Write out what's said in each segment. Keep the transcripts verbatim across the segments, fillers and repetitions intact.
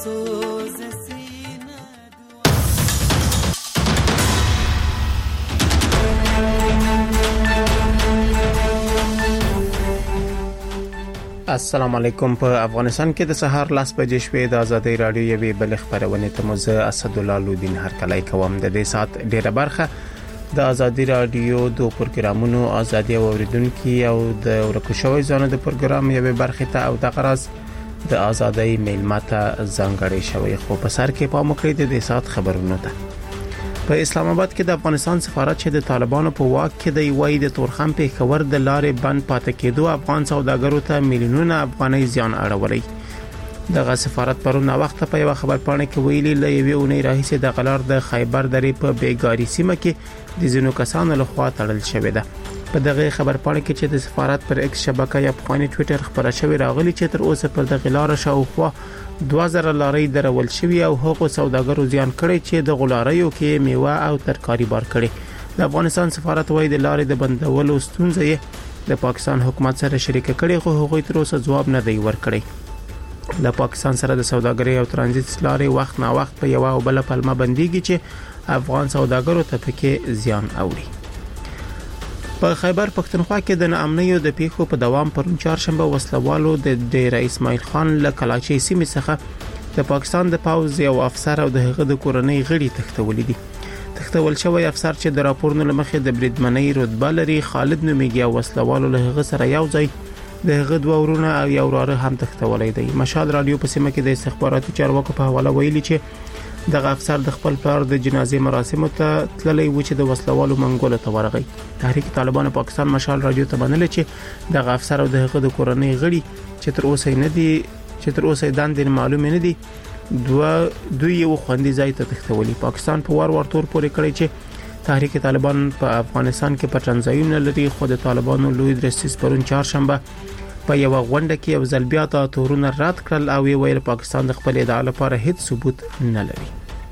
سوز سینه. السلام علیکم. په افغانستان کې د سهار لاس بجې شوې د ازادي رادیو یوې بل خبرونه ته مزه اسد الله لودین هر کله کوم د دې سات ډیره برخه د ازادي رادیو د پروګرامونو ازادي اوریدونکو او د ورکوشوي ځانو د پروګرام یوې برخه ته او د غرض د ازادي میلمته ځانګړي شوی خو په سر کې پام وکړئ د دې سات خبرونه ته. په اسلام آباد کې د افغانستان سفارت چې د طالبانو په واک کې دی وایي د تورخم په خبر د لارې بند پاتې کېدو افغان سوداګرو ته میلیونونه افغانۍ زیان اړولې. دغه سفارت پرون وخت په یو خبر پاڼه کې ویلي ل یوې اونۍ راهیسې د غلار د خیبر درې په بیګاری سیمه کې د زینو کسانو لخوا تړل شوې ده. په دغه خبر پاڼه کې چې د سفارت پر ایکس شبکه یا افغاني ټوئیټر خبره شوې راغلي چې تر اوسه پر د غلار شاوخوا دوه زره لارې درول شوې او هغو سوداګرو زیان کړي چې د غلاریو کې میوه او ترکاری بار کړي. د افغانستان سفارت وايي د لارې د بندولو ستونزې د پاکستان حکومت سره شریک کړي خو هغوی تر اوسه ځواب نه دی ورکړي. د پاکستان سره د سوداګرۍ او ترانزیت لارې وخت نه وخت په یو او بل پلمه بنديږي چې افغان سوداګرو ته پکې زیان اوري. په خیبر پښتونخوا کې د ناامنیو د پیښو په دوام پرون چهارشنبه وسلوالو د ډیر اسماعیل خان له کلاچي سیمې څخه د پاکستان د پاوز یو افسر او د هغه د کورنۍ غړي تښتولې دي. تښتول شوی افسر چې د راپورونو لمخې د بریدمنۍ رتبه لري خالد نومیږي او وسلوالو له هغه سره یو ځای د هغه دوه ورونه او یو وراره هم تښتولې دي. مشال رادیو په سیمه کې د استخباراتي چارواکو په حواله ویلي چې دغه افسر د خپل پلار د جنازې مراسمو ته تللی و چې د وسلوالو منګولو ته ورغی. تحریک طالبان پاکستان مشال رادیو ته باندې چې دغه افسر او د هغه د کورنۍ غړي چې تر اوسه نه دي چې تر اوسه داند معلومه نه دي دوه دوی یو خوندې ځای ته تښتولي. پاکستان په وار ور تور پورې کړی چې تحریک طالبان په افغانستان کې پټنځایونه لري خو د طالبانو لوی درسیس پرون چهارشنبه په یو غونډه کې یو ځل بیا د تورونه رد کړل او ویل پاکستان د خپل ادعا لپاره هیڅ ثبوت نه لري.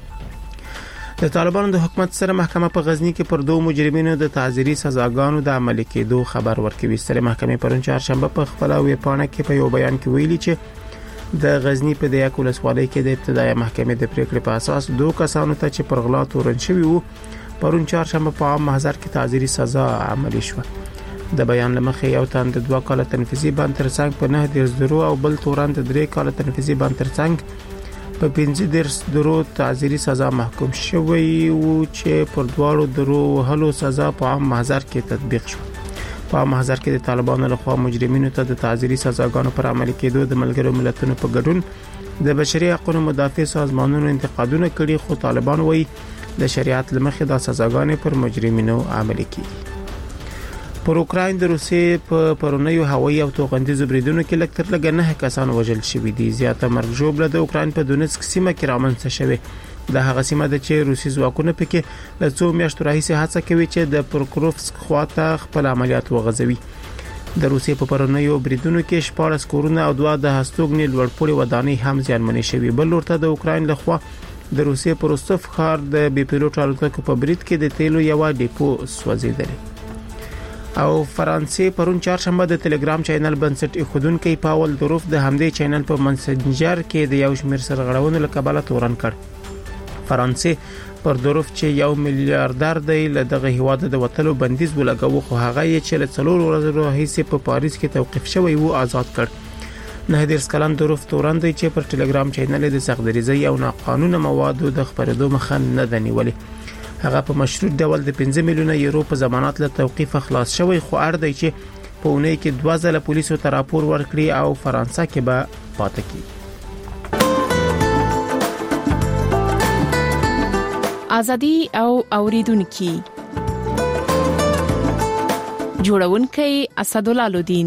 د طالبانو د حکومت سره محکمه په غزنی کې پر دوه مجرمینو د تعزیري سزاګانو د عملي کېدو خبر ورکوي. ستره محکمه پرون چهارشنبه په خپل ویبپاڼه کې په یو بیان کې ویلي چې د غزنی په دیا کولسوالۍ کې د ابتدایي محکمې د پریکړې په اساس دوه کسانو ته چې پر غلا تورن شوی وو پرون چهارشنبه په عام محضر کې تعزیري سزا عملي شوه. د بیان لمخې یو تن د دوه کال تنفيذي بند ترڅنګ په نه درس درو او بل تورن د درې کال تنفيذي بند ترڅنګ په پنځه درس درو تعزیري سزا محکوم شوی او چې پر دواړو درو هلو سزا په عام محضر کې تطبیق شو. په عام محضر کې د طالبانو لخوا مجرمینو ته د تعزیري سزاګانو پر عملي کېدو د ملګرو ملتونو په ګډون د بشري حقوقو مدافع سازمانونو انتقادونه کړي خو طالبان وایي د شریعت لمخې د سزاګانې پر مجرمینو عملي کیږي. پر اوکراین د روسیې په پرونیو هوایي او توغندیزو بریدونو کې لکتر لګ نه کسان وژل شوي دي. زیاته مرګ ژوبله د اوکراین په دونیتسک سیمه کې رامنځته شوه. د هغه سیمه د چې روسي ځواکونه پکې له څو میاشتو راهیسې هڅه کوي چې د پروکروفسک خواته خپل عملیات وغځوي. د روسیې په پرونیو بریدونو کې شپږ کورونه او دوه د هستوګنې لوړپوړي ودانۍ هم زیانمنې شوي. بل ورته د اوکراین لخوا د روسیې په روستوف ښار د بي پیلوټ الوتکو په برید کې د تیلو یو ډیپو سوځیدلی. او فرانسې پرون چهارشنبه د ټلګرام چینل بنسټ ایښودونکو پاول دروف د همدې چینل په منسنجر کې د یو شمېر سرغړونو له کبله تورن کړ. فرانسې پر دروف چې یو میلیارډر دی له دغه هیواد د وټلو بندیز ولګاوه خو هغه یې چې له څلور ورځې راهیسې په پاریس کې توقيف شوی وو آزاد کړ. نه دېرش کلن دروف تورن دی چې پر ټلګرام چینل د سختدریزي او ناقانونه موادو د خبرېدو مخه نه دنیولې. هغه په مشروط ډول د پنځه میلیونه یورو په ضمانت له توقيف خلاص شوی خو اړ دی چې په اونۍ کې دوه ځله پولیسو ته راپور ورکړي او فرانسه کې به پاتې کیږي. ازادي او اوریدونکو جوړونکي اسد الله لودین.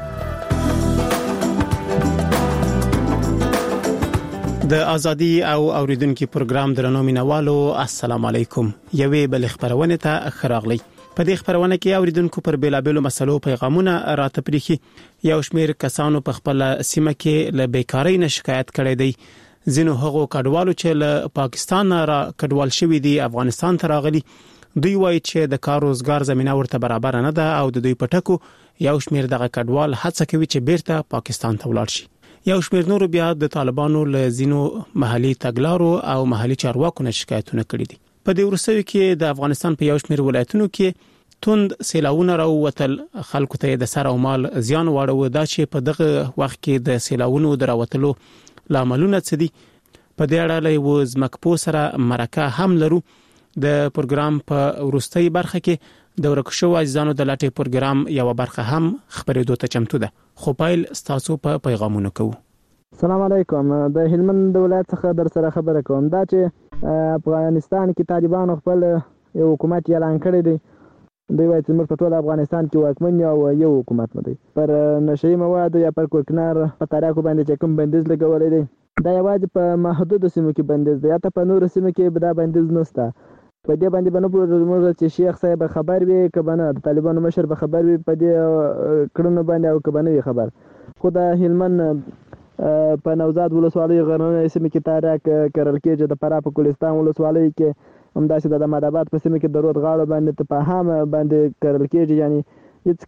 د ازادي او اوریدونکو پروګرام درنو مینوالو السلام علیکم. یوې بل خبرونه ته خراغلی. په دې خبرونه کې اوریدونکو پر بیلابېلو مسلو پیغامونه راتپریخي. یو شمېر کسانو په خپل سیمه کې له بیکاری نه شکایت کړي دي. ځینو هغو کډوالو چې له پاکستان را کډوال شوي دي افغانستان ته راغلي دوی وایي چې د کار روزګار زمينه ورته برابر نه ده او د دوی پټکو یو شمېر دغه کډوال هڅه کوي چې بیرته پاکستان ته ولاړ شي. یو شمېر نور بیا د طالبانو له زینو محلي تګلارو او محلي چارواکو نه شکایتونه کړي دي. په دې ورسوي کې د افغانستان په یو شمېر ولایتونو کې توند سیلاوونه راووتل، خلکو ته د سر او مال زیان واړو. دا چې په دغه وخت کې د سیلاوونو دراوتلو لاملونه څه دي، په دې اړه یو ځمکپو سره مرکه هم لرو. د پروګرام په وروستۍ برخه کې د ورکشو اجزانو د لاټې پروګرام یو برخه هم خبرېدو ته چمتو ده. خو پایل ستاسو په پیغامونو کوو. السلام علیکم. د هلمند ولایت څخه در سره خبره کوم. دا چې افغانستان کې طالبانو خپل یو حکومت اعلان کړی دی. دوی وایي چې موږ په ټول افغانستان کې واکمن یو یو حکومت مو دی. پر نشئی مواد یا پر کوکنار په تاریخو باندې چې کوم بندیز لګولی دی، دا یوازې په محدودو سیمو کې بندیز دی، یا ته په نورو سیمو کې دا بندیز نشته. په دې باندې به نه پوهېږو موږ چې شیخ صاحب خبر وي که به نه، د طالبانو مشر به خبر وي په دې کړنو باندې او که به نه وي خبر. خو د هلمند په نوزاد ولسوالۍ غرنۍ سیمې کې تاریک کرل کېږي. د فراه په ګلستان ولسوالۍ کې همداسې د احمدآباد په سیمه کې د رود غاړو باندې تفاهم باندې کرل کېږي. یعنی هېڅ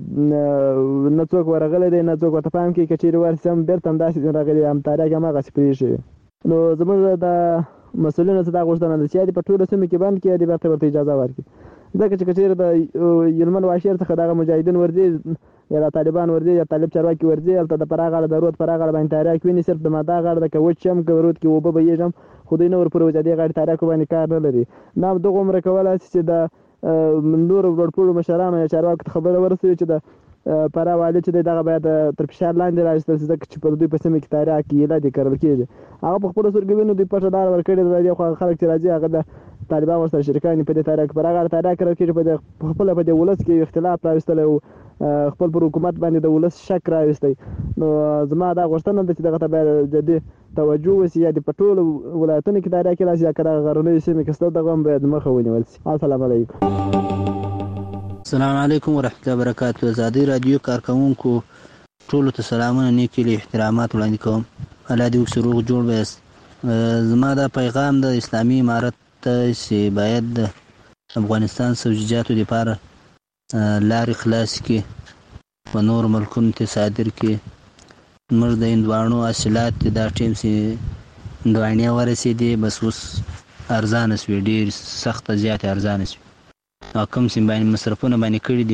کله نه څوک ورغلی دی نه څوک ورته پام کوي. که چېرې ورسي هم بېرته همداسې راغلي هم تاریک هماغسې پرېښي. نو زموږ د مسؤلینو څخه دا غوښتنه ده چې یا دې په ټولو سیمو کې بند کړي یا دې بېرته ورته اجازه ورکړي. ځکه چې که چېرې د هلمند واشیر څخه دغه مجاهدین ورځي یا د طالبان ورځي یا طالب چارواکي ورځي، هلته د فراه غاړه د رود فراه غاړه باندې تاریک ویني، صرف د ماده غاړه ده، که وچ هم که رود کې اوبه بهیږي هم، خو دوی نه ورپورې وځي دې غاړې تاریکو باندې کار نه لري. نه دغه عمره کولی شي چې د نورو لوړپوړو مشرانو یا چارواکو ته خبره ورسوي چې د فراه والي چې دی دغه باید تر فشار لاندې راوستل شي، ځکه چې پر دوی په سیمه کې تاریک ایله دې کرل کېږي. هغه په خپلو سترګو وینو دوی پټه لاره ورکړې ده. د دې خوا خلک چې راځي هغه د طالبان ورسره شریکان دي په دې تاریک پر هغه تاریک کرل کېږي. په دې خپله په دې ولس کې اختلاف راوستلی او خپل پر حکومت باندې د ولس شک راوستی. نو زما دا غوښتنه ده چې دغه ته باید جدي توجه وشي، یا د په ټولو ولایتونو کې تاریک راشي یا که دغه غرنیو سیمې کې سته دغه هم باید مخه ونیول شي. السلام علیکم. السلام علیکم ورحمۃ اللہ وبرکاتہ. ازادي رادیو کارکونکو ټولو ته سلامونه، نیکې له احترامات وړاندې کوم. الله دې وکړي روغ جوړ ویاست. زما دا پیغام د اسلامي امارت ته چې باید د افغانستان سوجیجاتو دپاره لارې خلاص کړي، په نور ملکونو ته صادر کړي. موږ د هندواڼو حاصلات دا ټیم چې هندواڼې ورسېدې بس اوس ارزانه شوې، ډېر سخته زیاتې ارزانه شوې، او کوم چې باندې مصرفونه باندې کړي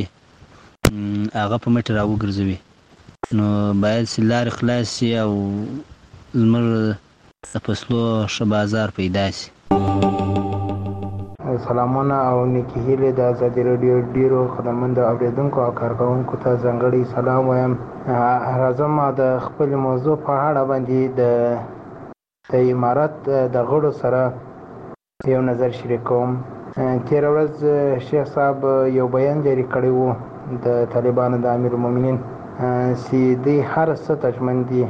دي هغه په مټې راوګرځوي. نو باید چې لارې خلاص شي او زموږ د فصلو ښه بازار پیدا شي. سلامونه او نیکې هیلې د ازادي راډیو ډېرو خدمتمندو اورېدونکو او کارکوونکو ته ځانګړی سلام وایم. راځم د خپلې موضوع په اړه باندې د د امارت د غړو سره یو نظر شریک کوم. تېره ورځ شیخ صاحب یو بیان جاري کړی و د طالبانو د امیر المؤمنین چې دوی هر څه ته دي،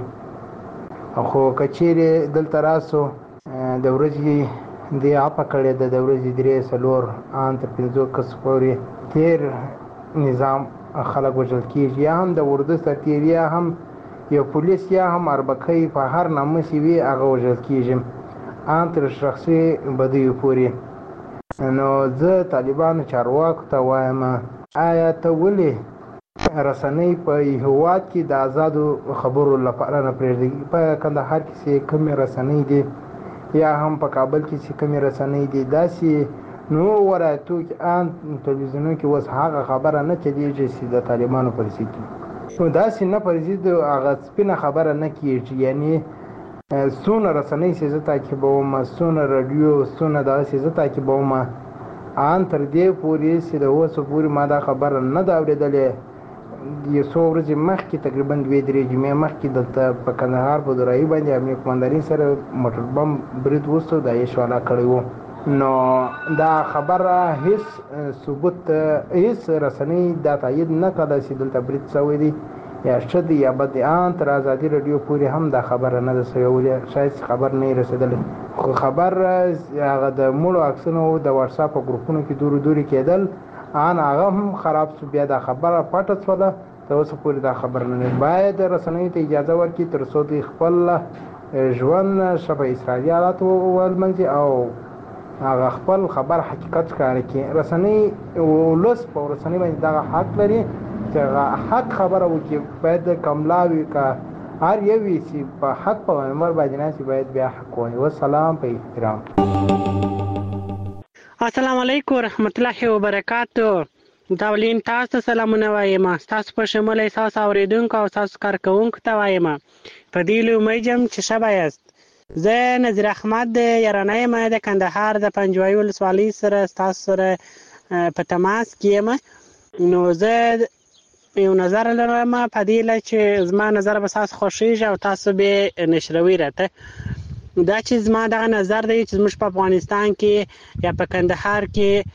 خو که چیرې دلته راسو د ورځې دوی عفه کړې ده، د ورځې درې څلور ان تر پنځو کسو پورې تېر نظام خلک وژل کېږي، یا هم د اردو سرتېري یا هم یو پولیس یا هم اربکی په هر نامه چې وي هغه وژل کېږي ان تر شخصي بدیو پورې. نو زه طالبانو چارواکو ته وایم، آیا ته ولې رسنۍ په هېواد کې د آزادو خبرو لپاره نه پرېږدي؟ په کندهار کې چې کومې رسنۍ دي یا هم په کابل کې چې کومې رسنۍ دي، داسې نو ولایتو کې ان تلویزیونونو کې اوس هغه خبره نه چلېږي چې د طالبانو پر ضد دي. نو داسې نه پر ضد هغه سپینه خبره نه کېږي. یعنی څونه رسنۍ چې زه تعقیبوم، څونه راډیو، څونه دغسې زه تعقیبوم، ان تر دې پورې چې د اوسه پورې ما دا خبره نه ده اورېدلې. یو څو ورځې مخکې تقریبا دوې درې جمعې مخکې دلته په کندهار په درایي باندې امنیه قمندانۍ سره موټر بم برید وسو، دا یې شعله کړی و. نو دا خبره هیڅ ثبوت هیڅ رسنۍ دا تایید نه کړه چې دلته برید شوی دی یا ښه دی یا بد دی. ان تر ازادي راډیو پورې هم دا خبره نه ده شوې، شاید خبر نه یې رسېدلی. خو خبر هغه د مړو عکسونو د واتساپ په ګروپونو کې دورو دورې کېدل، ان هغه هم خراب شو. بیا دا خبره پټه شوله، تر اوسه پورې دا خبر نه. باید رسنیو ته اجازه ورکړي تر څو دوی خپل ژوند ښه په اسرائیلي حالاتو ولمنځي او هغه خپل خبر حقیقت ښکاره کړي. رسنۍ ولس په رسنۍ باندې دغه حق لري چې هغه حق خبره وکړي. باید کملاوي که هر یو چې په حق په عمر باندې ناسي باید بیا حق وایي. والسلام په احترام. السلام علیکم ورحمت الله وبرکاتو. داولین تاسو ته سلامونه وایم. تاسو په شمول تاسو اوریدونکو او تاسو کارکونکو ته وایم په دې لومړی جام چې شبه یاست. زه نظیر احمد یارانه یم د کندهار د پنجوایي ولسوالۍ سره تاسو سره په تماس کې یم. نو زه یو نظر لرم په دې چې زما نظر به تاسو خوښیږي او تاسو به نشروي راته. دا چې زما دغه نظر دی چې زموږ په افغانستان کې یا په کندهار کې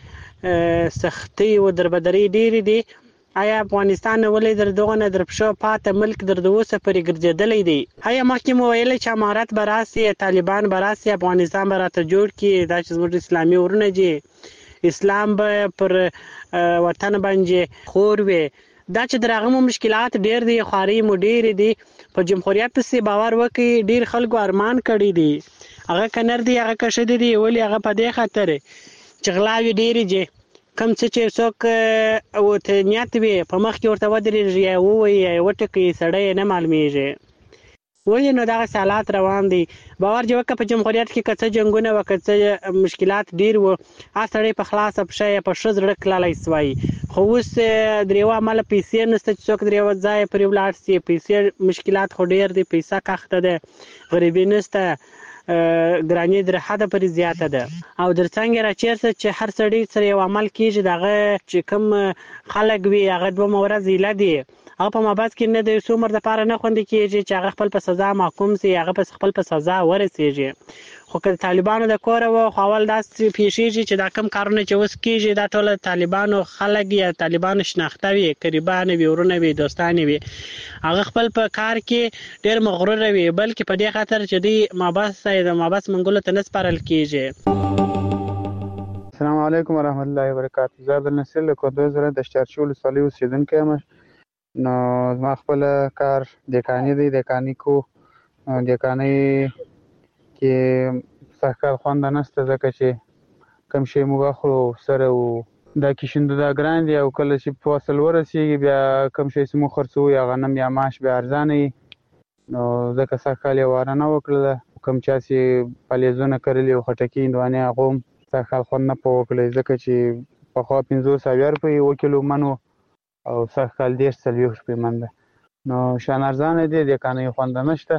سختي او دربدري ډېرې دي. آیا افغانستان ولې در دغه نه در پښو پاته ملک در د اوسه پورې ګرځېدلی دی؟ آیا مخکې مو ویلی چې امارت به راسي، طالبان به راسي، افغانستان به راته جوړ کړي، دا چې زموږ اسلامي ورونه دي، اسلام به پر وطن باندې خور وي. دا چې د هغه مو مشکلات ډېر دي، خوارۍ مو ډېرې دي. په جمهوریت پسې باور وکړئ ډېر خلکو ارمان کړی دي. هغه که نر دي هغه که ښځې دي، ولې هغه په دې خاطر چې غلاوې ډېرې دي. کوم څه چې څوک ورته نیت وي په مخ کې ورته ودرېږي یا ووایي یا وټکوي سړی یې نه معلومېږي. ولې نو دغسې حالات روان دي. باور دې وکړه په جمهوریت کې که څه جنګونه وه که څه مشکلات ډېر وو، هغه سړی په خلاصه پښه یا په ښه زړه تللی سوای. خو اوس د یوه عمله پیسې نشته چې څوک د یوه ځایه پرې ولاړ سي. پیسې مشکلات خو ډېر دي، پیسه کښته ده، غریبي نشته، ګراني در حده پورې زیاته ده. او در څنګه راچېرته چې هر سړي سره یو عمل کېږي، د هغه چې کوم خلک وي هغه دوه ورځې ایله دي، هغه په مابعد کې نه د یو څو عمر دپاره نه خوندي کېږي چې هغه خپل په سزا محکوم سي، هغه په خپل په سزا ورسېږي. خو که د طالبانو د کوره وه خو اول داسې پېښېږي چې دا کوم کارونه چې اوس کېږي دا ټوله طالبانو خلک یا طالبانو شناخته وي، قریبان وي، ورونه وي، دوستانې وي. هغه خپل په کار کې ډېر مغروره وي، بلکې په دې خاطر چې دوی مابعد د مابعد منګولو ته نه سپارل کېږي. السلام علیکم ورحمت الله وبرکاتو. زه عبدالنصیر له کندوز د شچرچي ولسوالۍ اوسېدونکی یم. نو زما خپل کار دیکاني دی. دیکاني کو دیکانۍ کې سږکال خونده نشته، ځکه چې کوم شی موږ اخلو سره و دا کشنده دا ګران دي، او کله چې فصل ورسېږي بیا کوم شی چې موږ خرڅوو یا غنم یا ماش بیا ارزانه وي. نو ځکه سږکال یې واره نه وکړله. کوم چا چې پلیزونه کرلي او خټکي هندوانې هغو هم سږکال خوند نه په وکړی، ځکه چې پخوا پنځوس اویا روپۍ اوه کیلو من و او سږکال دېرش څلوېښت روپۍ من ده. نو شان ارزانه دی، دیکانۍ خونده نشته.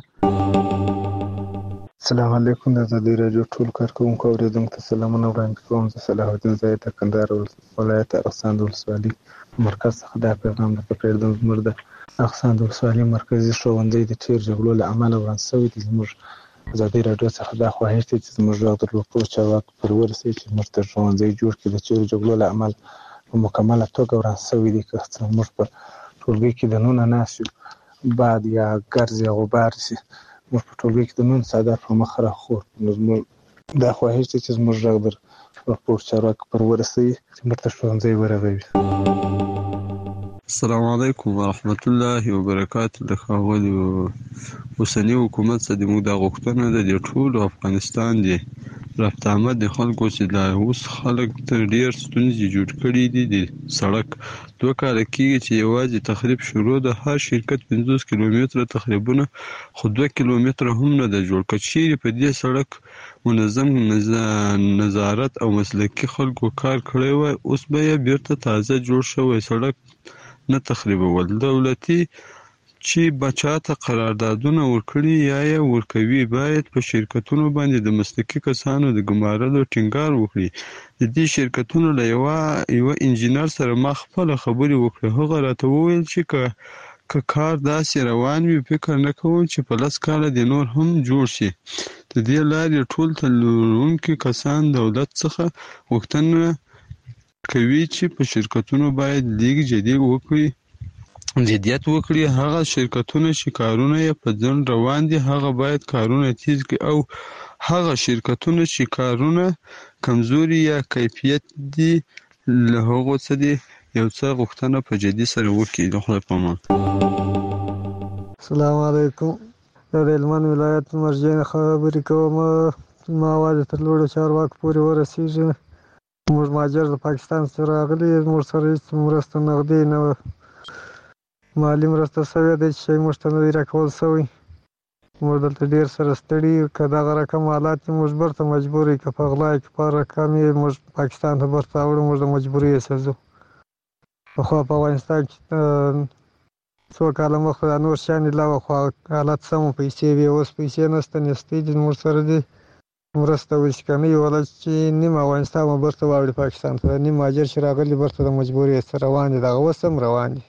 السلام علیکم. د ازادي راډیو ټول کارکوونکو اورېدونکو ته سلامونه وړاندې کوم. زه صلاح الدین زاهد د کندهار ولایت ارغسان د ولسوالۍ مرکز څخه دا پیغام درته پرېږدم. زموږ د ارغسان د ولسوالۍ مرکزي ښوونځی د ډېرو جګړو له امله وران شوی دی. زموږ ازادي راډیو څخه دا خواهش دی چې زموږ غږ د ټولو چارواکو پورې ورسوي چې زموږ ته ښوونځی جوړ کړي. د ډېرو جګړو له امله په مکمله توګه وران شوی دی. که څه موږ په ټولګي کې دننه ناست یو، باد یا ګرځ یا غبار شي، موږ په ټولګي کې د نن څادر په مخ راخور. نو زموږ دا خواهش دی چې زموږ غږ د ټولو چارواکو پورې ورسوي چې موږ ته ښوونځی ورغوي. السلام علیکم ورحمت الله وبرکاتو. د ښاغلي اوسني حکومت څخه د موږ دا غوښتنه ده د ټولو افغانستان دی رفت آمد د خلکو چې لا اوس خلک ته ډېر ستونزې جوړ کړي دي. د سړک دوه کاله کېږي چې یوازې تخریب شروع ده. هر شرکت پنځوس کیلومتره تخریبونه، خو دوه کیلومتره هم نه ده جوړ. که چیرې په دې سړک منظم نظارت او مسلکي خلکو کار کړی وای، اوس به یې بیرته تازه جوړ شوی سړک نه تخریبول. دولتي چې بچاته قراردادونه ورکړي یا یې ورکوي باید په شرکتونو باندې د مسلکي کسانو د ګمارلو ټینګار وکړي. د دې شرکتونو له یوه یوه انجینر سره ما خپله خبرې وکړې. هغه راته وویل چې که که کار داسې روان وي فکر نه کوم چې په لس کاله د نور هم جوړ شي. د دې لارې ټول تلونکي کسان دولت څخه غوښتنه کوي چې په شرکتونو باید لیږ جدي وکړي جدیت وکړي. هغه شرکتونه چې کارونه یې په ځنډ روان دي هغه باید کارونه تیز کړي، او هغه شرکتونه چې کارونه کمزوري یا کیفیت دي له هغو څه دي یو څه غوښتنه په جدي سره وکړي. د خدای په امان. السلام علیکم. د هلمند ولایت مرجع خبرې کوم. ما واده تر لوړو چارواکو پورې ورسېږي. موږ مهاجر د پاکستان څخه راغلي، موږ سره هېڅ مرسته نغدي نه وه. مالي مرسته شوې ده چې شی موږ ته نه دی راکول شوی. موږ دلته ډېر سره ستړي یو، که دغه رقم حالات یې موږ برته مجبور یو، که په غلا یې که په هر رقم یې موږ پاکستان ته برته راوړو، موږ د مجبورۍ څخه ځو. پخوا په افغانستان کې څو کاله مخکې دا نور شیان دي لا خو حالت سم و، پیسې وې، اوس پیسې نشته، نیستۍ دي موږ سره دي. مرسته وشي که نه یې ولا چې نیم افغانستان به برته واوړي پاکستان ته، نیم مهاجر چې راغلي برته د مجبورۍ څخه روان دي، دغه اوس هم روان دي.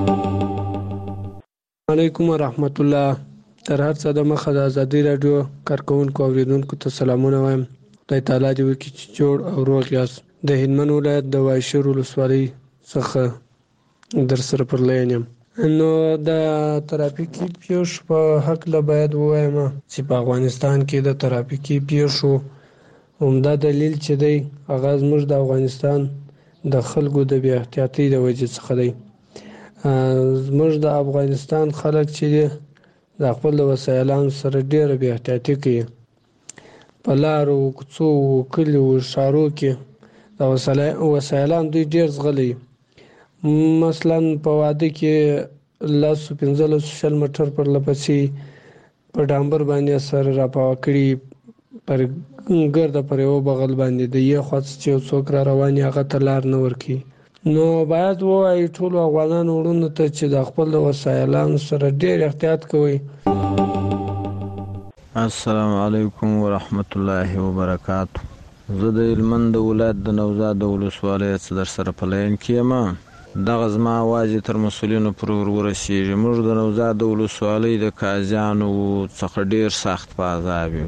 علیکم ورحمت الله. تر هر څه د مخه د ازادي راډیو کارکوونکو اوریدونکو ته سلامونه وایم. خدای تعالی دې وکړي چې جوړ او روغ یاست. د هلمند ولایت د وایشر ولسوالۍ څخه در سره پر لاین یم. نو د ترافیکي پیښو په هکله باید ووایم چې په افغانستان کې د ترافیکي پیښو عمده دلیل چې دی هغه زموږ د افغانستان د خلکو د بې احتیاطۍ د وجې څخه دی. زموږ د افغانستان خلک چې دی د خپل وسایلانو سره ډېره بې احتیاطي کوي. په لارو، کوڅو، کلیو، ښارو کې د وسایلان دوی ډېر زغلی. مثلا په واده کې لسو پنځلسو شل موټر پرله پسې په ډامبر باندې سره راپاوه کړي، پر ګرده پر یوه بغل باندې د یې خوا چې یو څوک را روان وي هغه ته لار نه ورکوي. نو باید ووایو ټولو افغانانو وروڼو ته چې د خپل وسایلانو سره ډېر احتیاط کوئ. السلام علیکم ورحمت الله وبرکاتو. زه د هلمند د ولایت د نوزاد د ولسوالۍ څخه در سره په لاین کې یم. دغه زما اواز یې تر مسؤلینو پورې ورورسېږي. موږ د نوزاد د ولسوالۍ د قاضیانو څخه ډېر سخت په عذاب یو.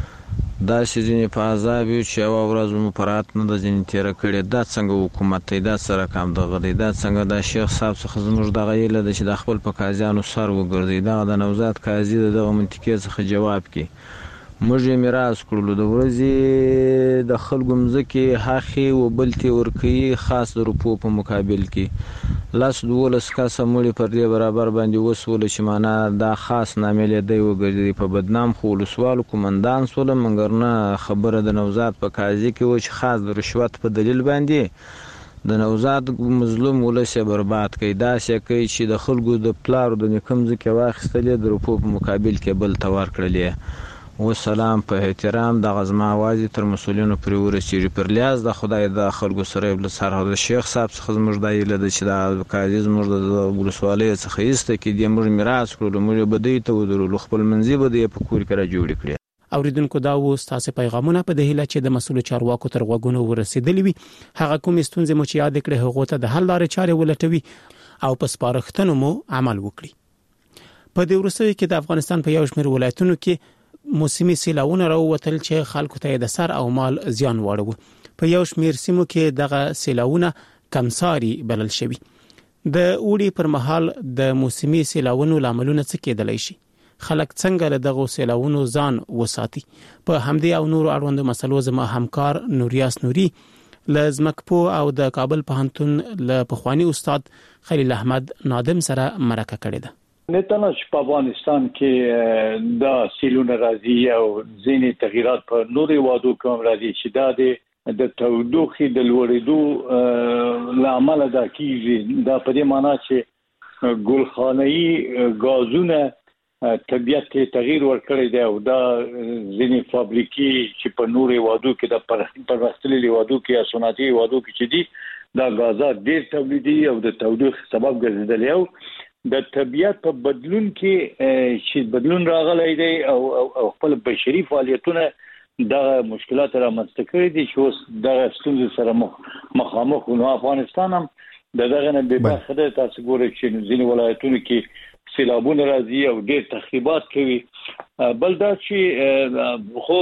داسې ځینې په عذاب یو چې یوه ورځ مو په رات نه ده ځینې تېره کړې. دا څنګه حکومت دی؟ دا څه رقم دغه دی؟ دا څنګه دا شیخ صاحب څخه زموږ دغه هیله ده چې د خپل په قاضیانو سر وګرځوي. دغه د نوزاد قاضي د دغه منطقې څخه جواب کړي. موږ یې میراث کړلو. د ورځې د خلکو مځکې هاخې و بل ته ورکوي، خاص د روپو په مقابل کې. لس دولس کسه مړي پر دې برابر باندې وسوله چې معنا دا خاص نامیلېدی وګرځېدی. په بدنام خو ولسوالو قومندان سوله، مګر نه خبره د نوزاد په قاضي کې و چې خاص د رشوت په دلیل باندې د نوزاد مظلوم ولس یې برباد کوي. داسې کوي چې د خلکو د پلارو د نیکه مځکې واخیستلې، د روپو په مقابل کې بل ته ورکړلې. وسلام په احترام. دغه زما اواز یې تر مسؤلینو پورې ورسېږي. پر لیاز د خدای د خلکو سره یې له سره د شیخ صاحب څخه زموږ دا هیله ده چې دا قاضي زموږ د ولسوالۍ څخه ایسته کړي. دې موږ میراث کړلو، موږ یې بدۍ ته ودرولو، خپل منځي به یې په کور کې را جوړې کړې. اوریدونکو دا و ستاسو پیغامونه په د هیله چې د مسؤل چارواکو تر غوږونو ورسېدلې وي. هغه کومې ستونزې مو چې یاد کړې هغه ته د حل لارې چارې ولټوي او په سپارښتنو مو عمل وکړي. په دې وروستیو کې د افغانستان په یو شمېر ولایتونو کې موسمي سیلاونه راووتل چې خلکو ته د سر او مال زیان واړو. په یو شمېر سیمو کې دغه سیلاونه کمساري بلل شوي. د اوړي پر مهال د موسمي سیلاونو لاملونه څه کېدلی شي؟ خلک څنګه له دغه سیلاونو ځان وساتي؟ په همدې او نورو اړوندو مسلو زما همکار نوریاس نوري له ځمکپو او د کابل پوهنتون له پخوانی استاد خلیل احمد نادم سره مرکه کړې ده. نتنه چې په افغانستان کې دا سیلونه راځي او ځینې تغیرات په نوري وادو کوم راځي چې دا د تودوخې د لوړېدو لامل دا کیږي. دا په دې معنی چې ګلخانه‌ای غازونه طبيعت کې تغییر ورکړی دی او دا ځینې فابریکې چې په نوري وادو کې د پرمختللي وادو کې یا صنعتي وادو کې چې دي دا غازات ډېر تولیدي او د تودوخې سبب ګرځیدل. او د طبيعت په بدلون کې چې بدلون راغلی دی او خپل بشري فعالیتونه دا مشکلات رامنځته کړي دي چې اوس دغه ستونزې سره مخامخ وو. افغانستان هم دغه نه به برخه ده. تاسو ګورئ چې ځینې ولایتونو کې سیلابونه راځي او ډېر تخریبات کوي. بل دا چې خو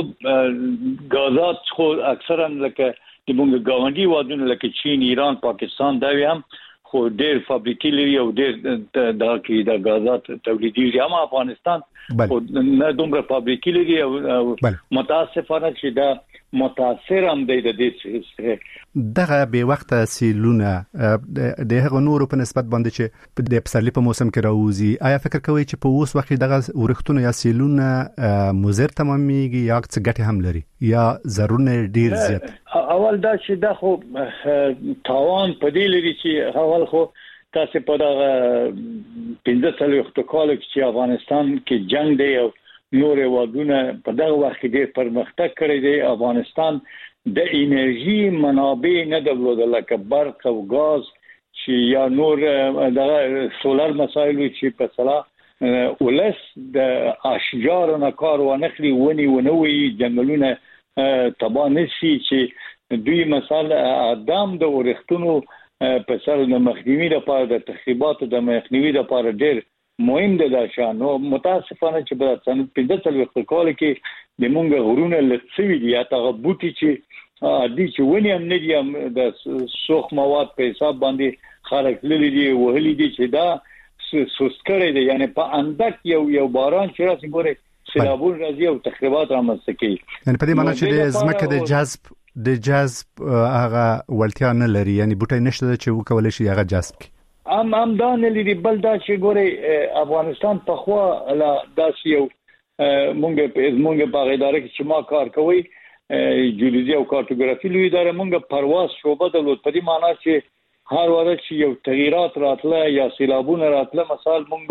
غازات خو اکثرا لکه د موږ ګاونډي وادونه لکه چین، ایران، پاکستان دا هم خو ډېر فابریکې لري او ډېر دا کې د غازات تولیدي. هم افغانستان خو نه دومره فابریکې لري او متاسفانه چې دا متاثر هم دی د دې څخه. دغه به وخت سیلونه د هغه نورو په نسبت باندې چې د پسرلي په موسم کې راوځي، آیا فکر کوئ چې په اوس وخت دغه ورښتونه یا سیلونه مضر تمامېږي یا څه ګټه هم لري یا ضررونه ډیر زیات؟ اول دا چې دا خو تاوان په دې لري چې اول خو تاسو په دا پنځه څلوېښت کال کې افغانستان کې جنگ دی او نور وادونه په دغه وخت کې ډېر پرمختګ کړی دی. افغانستان د انرژي منابع نه درلودل لکه برق او غاز چې یا نور د سولر مسایل چې په صلاح ولس د اشجار نه کار ونخلي ونی ونوي جنگلونه تباه نشي چې دوی مثلا ادم د ورښتونو په سر د مخنیوي لپاره د تخریباتو د مخنیوي لپاره ډېر مهم دی دا شان. نو متاسفانه چې په سن پنځه څلوېښت کال کې د مونږ غرونه لڅوي دي هغه بوټي چې عادي چې ونی هم نه دي د سوخ مواد په حساب باندې خلک لري دي وهلي دي چې دا سوسکړی دی یعنی په اندک یو یو باران چې راسي ګوره سیلابون راځي او تخریبات رامنځته کوي. یعنی په دې معنی چې د ځمکه د جذب د جذب هغه ولتیا نه لري یعنی بوټي نشته چې وکول شي هغه جذب کی ام ام دا نه لري بل دا چې ګوره افغانستان په خوا لا داس یو مونږ په مونږ په اداره کې چې ما کار کوي جیولوژي او کارتوګرافي لوی اداره مونږ پرواز شوبه درلود په دې معنی چې هر وخت چې یو تغیرات راتله یا سیلابونه راتله مثال مونږ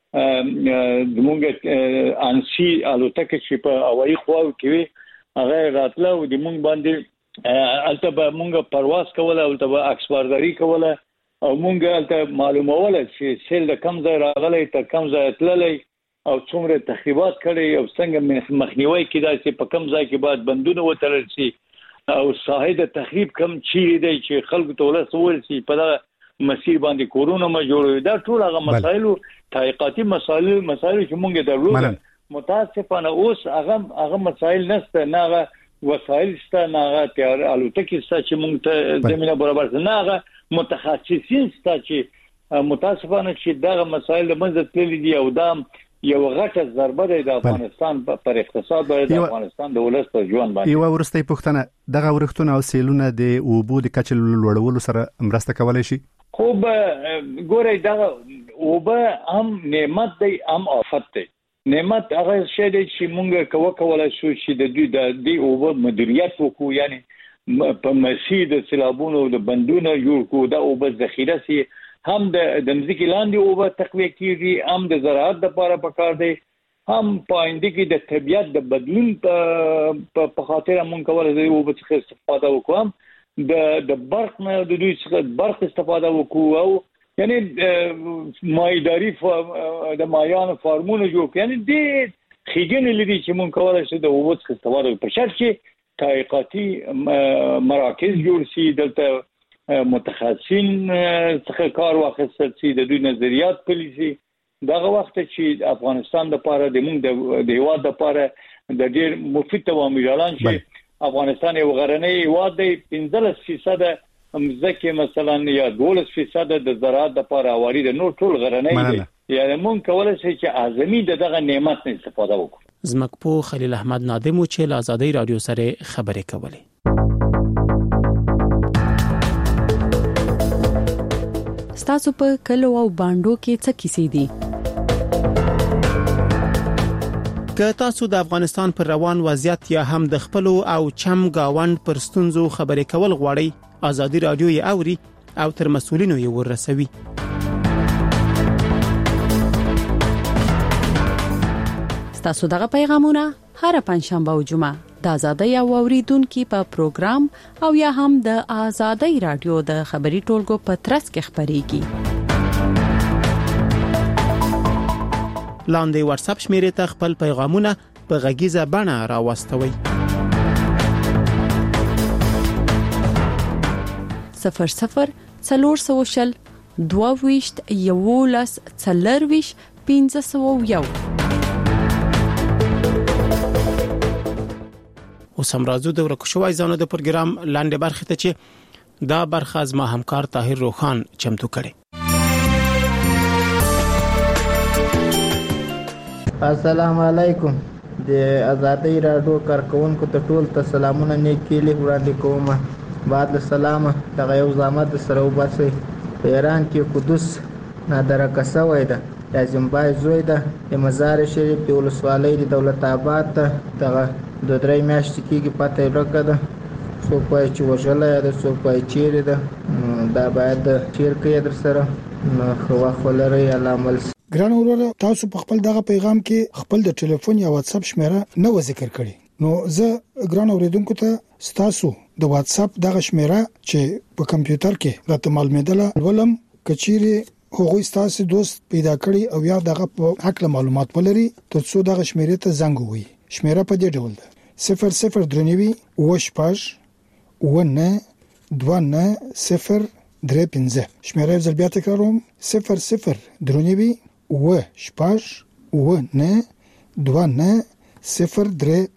به مونږ انسی الوتکه چې په هوایي خواو کې هغه راتله او د مونږ باندې البته به مونږ پرواز کوله او ته اکسپارداري کوله او مونږ البته معلوموله چې سیل د کم ځای راغلی تر کم ځای تللی او څومره تخریبات کړي او څنګه مخنیوي کیدای شي په کم ځای کې بعد بندونه وترل شي او ساحه د تخریب کم چی دی چې خلکو ته ولسول شي په دا مسیر باندې کورونا ما جوړوي دا ټول هغه مسایل تحقیقاتي مسایل مسایل چې مونږ درلود متاسفانه اوس هغه هغه مسایل نشته نه هغه وسایل شته نه هغه تیار الوتکې شته چې مونږ ته زمينه برابر نه هغه متخصصین شته چې متاسفانه چې دغه مسایل د منځ تللي دي او دا یو غټه ضربه ده د افغانستان پر اقتصاد باندې د افغانستان د ولس په ژوند باندې. یو ورستۍ پوښتنه دغه ورښتونه او سیلونه د اوبو د کچې لوړولو سره مرسته کولای شي؟ خو ګورئ دغه اوبه هم نعمت دی هم آفت دی. نعمت هغه شی دی چې مونږ کوو کولای شو چې د دوی د دې اوبه مدیریت وکړو یعنی په مسیر د سیلابونو د بندونو جوړ کړو د اوبه ذخیره سي هم د د مځکې لاندې اوبه تقویه کیږي هم د زراعت لپاره پکار دی هم پاینده کې د طبیعت د بدلون په په خاطر مونږ کولای د اوبه څخه استفاده وکړو د د برق نه د دوی څخه برق استفاده وکړو او یعنی مایداری د مایان فارمونه جوړ کړي یعنی د خېګن لري چې مونږ کولای شو د اوبه څخه استفاده وکړو په شرط چې تحقیقاتي مراکز جوړ شي دلته متخصصین څخه کار واخیستل شي د دوی نظریات پلیسي دغه وخت چې افغانستان د لپاره د موږ د هیواد لپاره د ډېر مفید عوامل اعلان شي افغانستان یو غرنی هیواد دی پنځلس فیصد مځکه مثلا یا دولس فیصد د زراعت لپاره واري د نور ټول غرنی دی یعنی موږ کولای شو چې اعظمي دغه نعمت نه استفاده وکړو. زمکپو خلیل احمد نادم چې له آزادۍ رادیو سره خبرې کولې. تاسو په کلو او باندو کې څه کیسې دي؟ که تاسو د افغانستان پر روان وضعیت یا هم د خپل او چم گاوند پر ستونزو خبرې کول غواړئ آزادۍ رادیو یې اوري او تر مسؤلینو یې ورسوي. تاسو دغه پیغامونه هر پنځشنبه او جمعه د آزادۍ او اوریدونکو په پروګرام او یا هم د آزادۍ رادیو د خبري ټولګو په ترڅ کې خبريږي. لاندې واتس اپ شمیرې ته خپل پیغامونه په غږیزه بڼه راوستوي. صفر صفر څلور سوشل دوه ویشت یولس څلرویش پنځه سوه یو. اوس هم راځو د ورکشوای ځانو د پروګرام لاندې برخه ته چې دا برخه از ما همکار طاهر روخان چمتو کړي. السلام علیکم. د آزادۍ رادیو کارکونکو ته ټول ته سلامونه نیکیلي وړاندې کوم. بعد السلام دغه یو زحمت سره وباسي. په ایران کې قدس نادرکه شوی ده د زمبای زوی ده د مزار شریف د ولسوالۍ د دولت آباد ته دغه د درې میاشتې کېږي پته یې ورکه ده. څوک وایي چې وژلی ده څوک وایي چیرې ده دا باید چیر کوي در سره نو خو وخت ولرئ الله مل ګران وروره تاسو په خپل دغه پیغام کې خپل د ټلیفون یا واتس اپ شمیره نه و ذکر کړی نو زه ګران اوریدونکو ته تاسو د واتس اپ دغه شمیره چې په کمپیوټر کې راته معلومېدله ولم کچيري هغوی تاسو دوست پیدا کړی او یا دغه په حق معلومات ولري ترڅو دغه شمیره ته زنګ ووي شمیره په دې ډول ده صفر صفر درنوي وشپاش ونه دوه نه صفر درې پنځه شمیره زل بیا تکراروم صفر صفر درنوي و شپاش و نه دوه نه صفر درې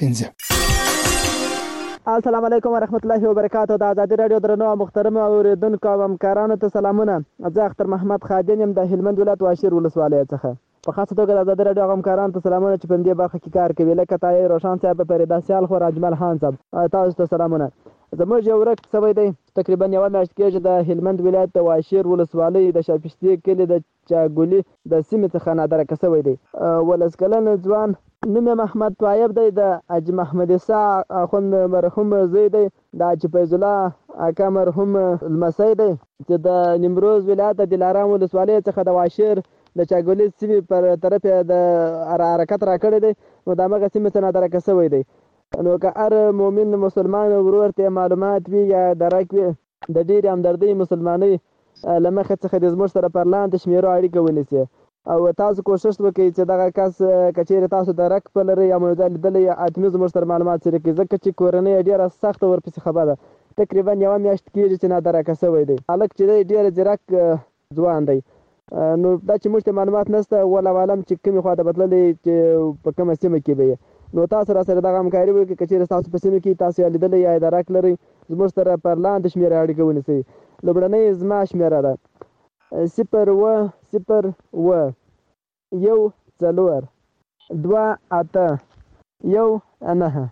پنځه السلام علیکم ورحمت الله وبرکاتہ د ازادي رادیو درنو محترم اوریدونکو او همکارانو ته سلامونه زه اختر محمد خادم يم د هلمند ولایت واشیر ولسوالۍ څخه په خاصه توګه د ازادي رادیو همکارانو ته سلامونه چې په دې برخه کې کار کوي لکه تای روشن صاحب پرېدا سیال خو راجمل خان صاحب تاسو ته سلامونه زموږ یو ورک سوي دی تقریبا یو میاشت کې د هلمند ولایت د واشیر ولسوالۍ د شاپشتي کلی د چاګولي د سیمې څخه نادره کسوي دی ولس کلن ځوان نوم محمد طیب دی د اج محمد عیسی اخوند مرحوم زوی دی د اج فیض الله اکا مرحوم المسی دی چې د نیمروز ولایت د دلارام ولسوالۍ څخه د واشیر د چاګولي سیمې پر طرف د حرکت راکړی دی نو د هغه سیمې څخه نادره کسوي دی نو که هر مؤمن مسلمان ورور ته معلومات وي یا درک وي د ډېرې همدردۍ مسلمانۍ له مخې څخه د زموږ سره پر لاندې شمیرو اړیکه ونیسي او تاسو کوشش وکړئ چې دغه کس که چیرې تاسو درک په لرئ یا موضوع لیدلی یا حتمي زموږ سره معلومات شریک کړئ ځکه چې کورنۍ یې ډېره سخته ورپسې خبره ده تقریبا یوه میاشت کېږي چې نادرکه شوی دی هلک چې دی ډېر ځیرک ځوان دی نو دا چې موږ ته معلومات نشته والله عالم چې کومې خوا ته بدللی چې په کومه سیمه کې به یې نو تاسو را سره دغه همکاري وکړئ که چیرې تاسو په سیمه کې تاسو یې لیدلی یا درک لرئ زموږ سره پر لاندې شمېره اړیکه ونیسئ لومړنۍ زما شمېره ده صفر اوه صفر اوه یو څلور دوه اته یو نهه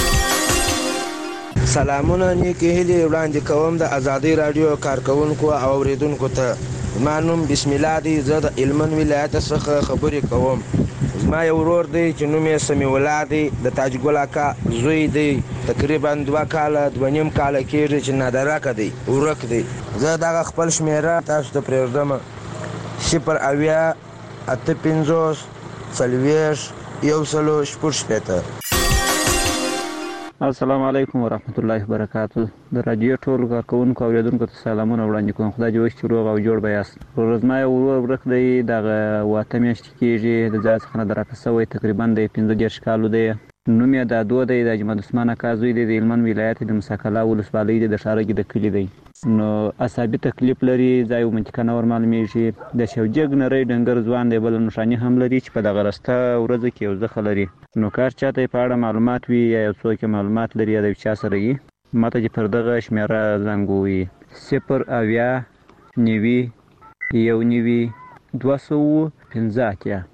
سلامونه نیکې هیلې وړاندې کوم د ازادي راډیو کارکونکو او اوریدونکو ته زما نوم بسم الله دی زه د هلمند ولایت څخه خبرې کوم زما یو ورور دی چې نوم یې سمیع الله دی د تاج ګل اکا زوی دی تقریبا دوه کاله دوه نیم کاله کېږي چې نادرکه دی ورک دی زه دغه خپل شمېره تاسو ته پرېږدم صفر اویا اته پنځوس څلوېښت یو سلو شپږ شپېته السلام علیکم ورحمت الله وبرکاتہ د رادیو ټول کارکونکو او اوریدونکو ته سلامونه وړاندې کوم خدای دې وکړي روغ او جوړ به یاست ورځما یو ورور ورک دی دغه واته میاشتې کېږي د ځای څخه نادرکه شوی تقریبا د پنځه دېرش کالو دی نوم یې دادو دی د اجمد عثمان اکا زوی دی د هلمند ولایت د مساکلا ولسوالۍ دی د ښاره کې د کلي دی نو اعصابي تکلیف لري ځای او منطقه نه ورمعلومېږي د شوجګ نری ډنګر ځوان دی بله نښاني هم لري چې په دغه رسته ورځو کې یو زخه لري نو کار چاته په اړه معلومات وي یا یو څوک معلومات لري یا د چا سره وي ماته چې پر دغه شمیره زنګ ووهي صفر اویا نوي یو نوي دوه سوه پنځه اتیا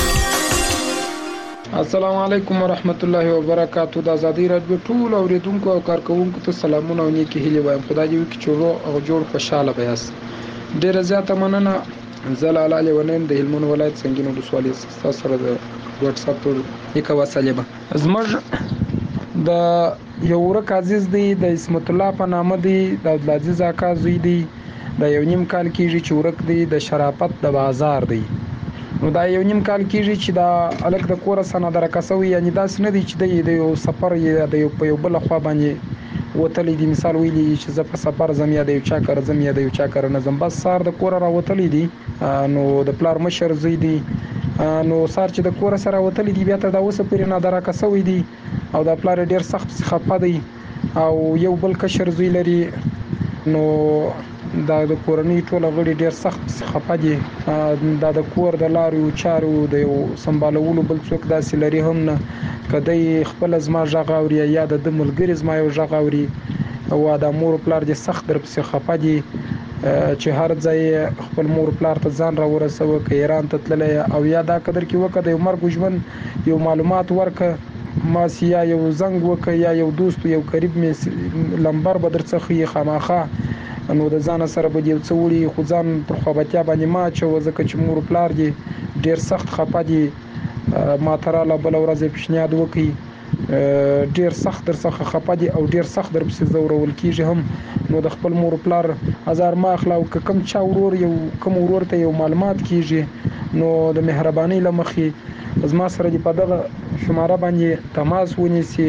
السلام علیکم ورحمت الله وبرکاتہ د ازادي راډیو ټول اوریدونکو او کارکونکو ته سلامونه او نیکی هیلې وایم خدای دې وکړي چې ورو او جوړ خوشاله به یاست ډیره زیاته مننه زه لاله لیونین د هلمند ولایت سنګین ولسوالۍ څخه سره د واتس اپ یکه وسلې به زموږ د یو ورک عزیز دی د اسمت الله په نامه دی د عبدالعزیز اکا زوی دی د یو نیم کال کېږي چې ورک دی د شرافت د بازار دی نو دا یو نیم کال کېږي چې دا الک د کوره سره نادرکه شوی یعنی داسې نه دی چې د یو سفر یا د یو په یو بله خوا باندې وتلی دی مثال ویلی چې زه په سفر ځم یا د یو چا کره ځم یا د یو چا کره نه ځم بس سهار د کوره راوتلی دی نو د پلار مشر زوی دی نو سهار چې د کوره سره راوتلی دی بیا تر دا اوسه پورې نادرکه شوی دی او د پلار ډېر سخت خفه دی او یو بل کشر زوی لري نو دا د کورنۍ ټول غړي ډېر سخت خفه دي دا د کور د لارو چارو د یو سمبالولو بل څوک داسې لري هم نه کدی خپل زما ژغ اوري یا د ملګری زما یو ژغ اوري او د مور پلار دې سخت در پسې خفه دي چې هر ځای خپل مور پلار ته ځان را ورسوه که ایران ته تللی او یا دا قدر کې وکړه د یو مرګ ژوند یو معلومات ورکړه ما یا یو زنګ وکړه یا یو دوست یو قریب مې لمبر به در څخه یې خامخا نو د ځان سره به یو څه وړي خو ځان پر خوابتیا باندې ما اچوه ځکه چې مور پلار دې ډېر سخت خفه دي ما ته راله بله ورځ یې پیشنهاد وکړي ډیر سخت در څخه خپه دي او ډیر سخت در پسې زورول کیږي هم نو د خپل مور پلار هزار ما اخلا او کم چا ورور یو کم ورور ته یو معلومات کیږي نو د مهرباني لمخې زما سره دی په دغه شماره باندې تماس ونیسي